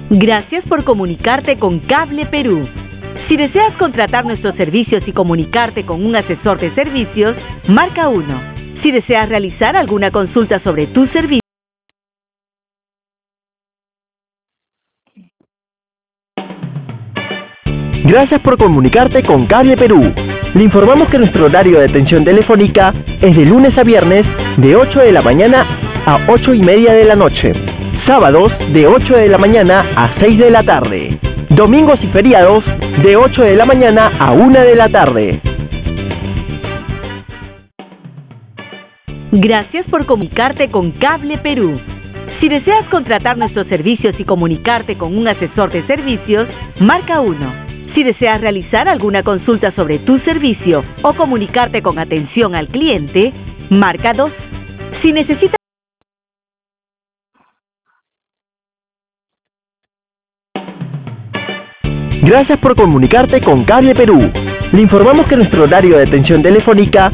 Gracias por comunicarte con Cable Perú. Si deseas contratar nuestros servicios y comunicarte con un asesor de servicios, marca 1. Si deseas realizar alguna consulta sobre tu servicio, Gracias por comunicarte con Cable Perú. Le informamos que nuestro horario de atención telefónica es de lunes a viernes de 8 de la mañana a 8:30 de la noche. Sábados de 8 de la mañana a 6 de la tarde. Domingos y feriados de 8 de la mañana a 1 de la tarde. gracias por comunicarte con Cable Perú. Si deseas contratar nuestros servicios y comunicarte con un asesor de servicios, marca 1. Si deseas realizar alguna consulta sobre tu servicio o comunicarte con atención al cliente, marca 2. Si necesitas Gracias por comunicarte con Cable Perú. Le informamos que nuestro horario de atención telefónica